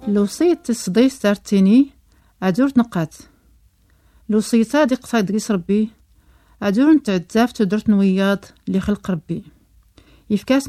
لو صيت تصدي ستارتيني أدور نقات لو صيتا دي قصايد قيس ربي أدور نتعداف تدرت نوياض اللي خلق ربي يفكاس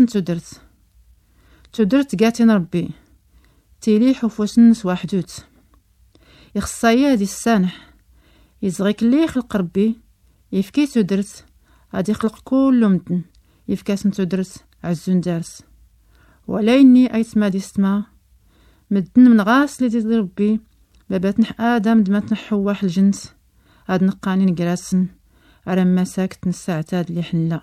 تدرت قاتين ربي تيلي حفوس النس واحدوت يخصايا دي السانح يزغيك اللي خلق ربي يفكي تدرت غادي يخلق كل مدن يفكاس تدرت عزون دارس ولا إني أيت ما دي استما مدن من غاس اللي دي ربي بابات نح آدم دمات نحواح الجنس هاد نقاني نقراسن على ما ساكت نساعتاد اللي حلا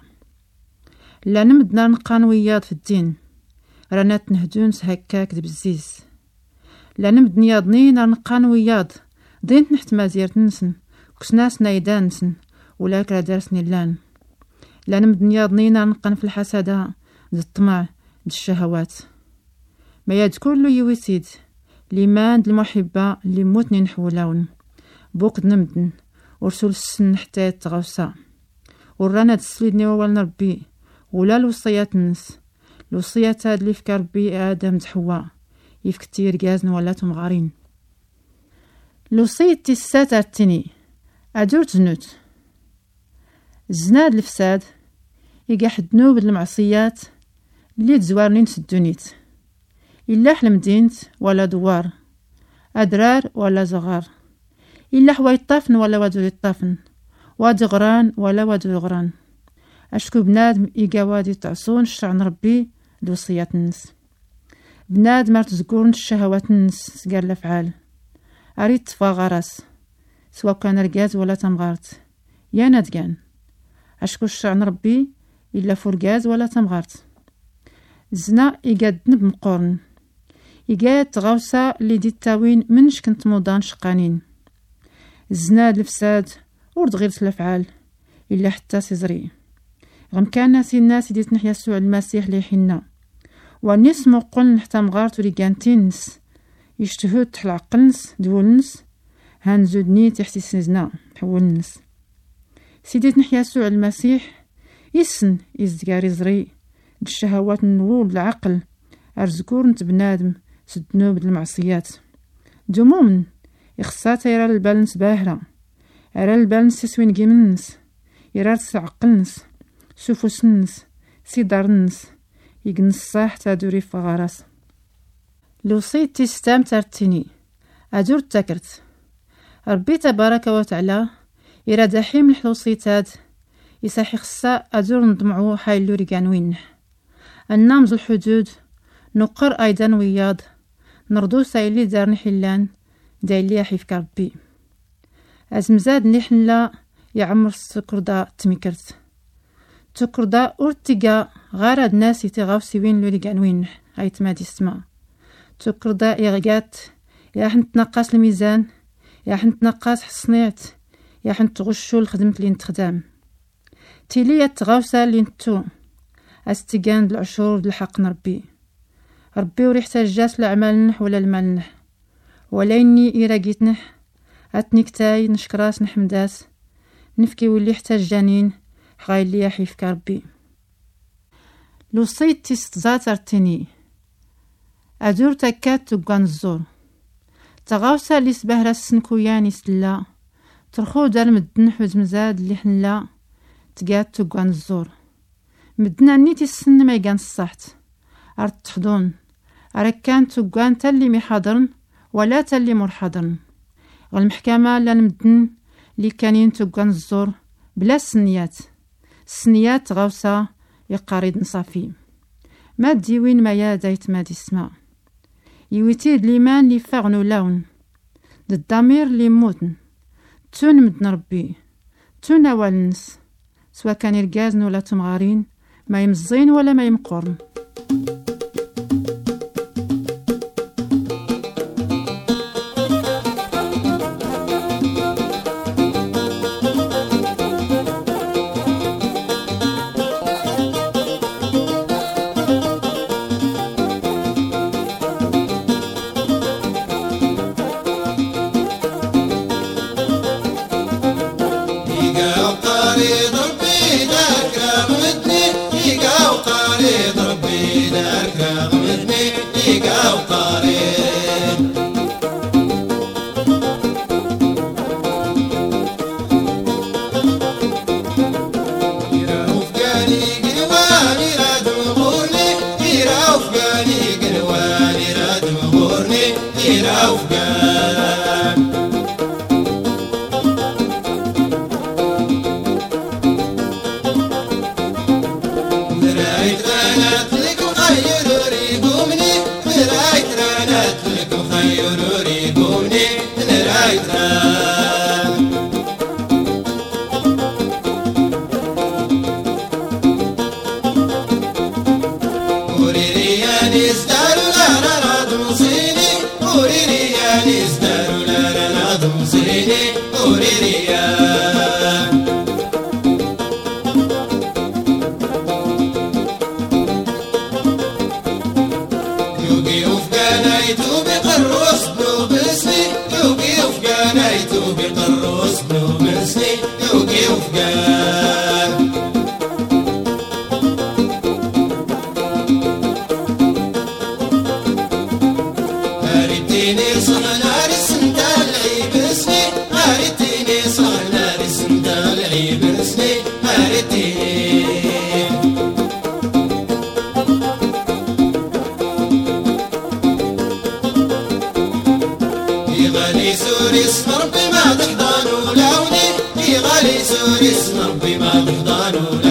لا نمدنا نقان وياض في الدين رانات نهدونس هكاك دبزيز لا نمد نياضنين نقان وياض دينت نحت مازيرت نسن كسناس نايدان نسن ولا كرا دارسني لان لا نمد نياضنين نقان في الحسادة د الطمع د الشهوات ما ياد كله يويسيد ليمان د المحبة اللي موتني نحولاون بوك نمدن ورسول السن حتى تغوصا ورانا تسليدني ووالنا ربي ولا الوصيات النس الوصيات هاد اللي فكر ربي آدم دحوا يفكتير جازن ولا تمغارين الوصية تسات ارتني أدور تزنوت الزناد الفساد يقاح ذنوب المعصيات اللي تزوارنين سدونيت إلا حلمدينت ولا دوار أدرار ولا زغار إلا حواي الطفن ولا وادو الطفن وادي غران ولا وادو غران أشكو بنادم إيقاوادي تعصون الشرع ربي لوصيات النس بنادم مرتزقورن الشهوات النس قال الأفعال أريد تفا غراس سواء كان رقاز ولا تمغارت يا نادقان أشكو الشرع ربي إلا فرقاز ولا تمغارت الزنا إيقادن بمقورن إيقاد تغوصا اللي دي التاوين منش كنت موضان شقانين الزناد الفساد ورد غير الافعال الا حتى سيزري غم كان ناسي الناس ديت نحيا سوع المسيح لي حنا ونس موقل حتى مغارت وريقانتينس يشتهود تحل عقلنس دولنس هانزودني تحتي سنزنا حولنس سيديت نحيا سوع المسيح يسن يزدقاري زري الشهوات النول العقل ارزقور نت بنادم سدنوب المعصيات دمومن يخصات يرى البالنس باهرة يرى البالنس يسوين جيمنس يرى تسعقلنس سوفوسنس سيدارنس يقنس صاح تادوري فغراس لو صيت تستام ترتيني أدور تاكرت ربي تبارك وتعالى يرى دحيم الحلوصيتاد يساحي خصا أدور نضمعو حايلو ريقانوين النامز الحدود نقر أيضا وياض نردو سايلي دارن حلان دايلي حيفك ربي أزمزاد نحلا يعمر السكردا تمكرت تكردا أورتيقا غارد ناس يتغاوسي وين لولي قانوين هايت مادي السما تكردا يغقات يا حنت نقاس الميزان يا حنت نقاس حصنيعت يا حنت تغشو الخدمة اللي نتخدام تيلي تغاوسا اللي نتو استيقان العشور الحق ربي وريحتا الجاس الأعمال نح ولا المال نح ولا إني إراقيت نح أتنكتاي نشكراس نحمداس نفكي واللي احتاج جانين غاي اللي يحيفك ربي لو صيت تستزات ارتني أدور تكات تقوان الزور تغاوسا اللي سباه راس نكوياني سلا ترخو دار مدن حوز مزاد اللي حنلا تقات تقوان الزور مدنا نيتي السن ما يقان الصحت أرد تحضون أركان تقوان تالي محاضرن ولا تالي مرحضرن والمحكمة لا نمدن اللي كانين تقوان الزور بلا السنيات غوصة يقاريد نصافي ما ديوين ما يا دايت ما دي اسماء يويتيد ليمان لي فاغنو لون الضمير لي موتن تون مدن ربي تون أولنس سوا كان يرقازن ولا تمغارين ما يمزين ولا ما يمقرن يقاو قريض ربي ذاك رمتني يقاو قريض ربي ونرى وفقان مرايت رانات لك وخير ريقومني مرايت رانات لك وخير ريقومني مرايت ران وريرياني ازدارو لا راد مصيني وريرياني ازدارو لا راد مصيني وريريان يوقي وفقانيتو بقروس بنو بسني يوقي وفقانيتو بقروس بنو بسني يوقي وفقان هارتيني صحنا رسمت العيب اسمي هارتيني صحنا رسمت العيب اسمي هارتيني يغالي سوري اسم ربي ما تحضانوا لوني يغالي سوري اسم ربي ما تحضانوا لوني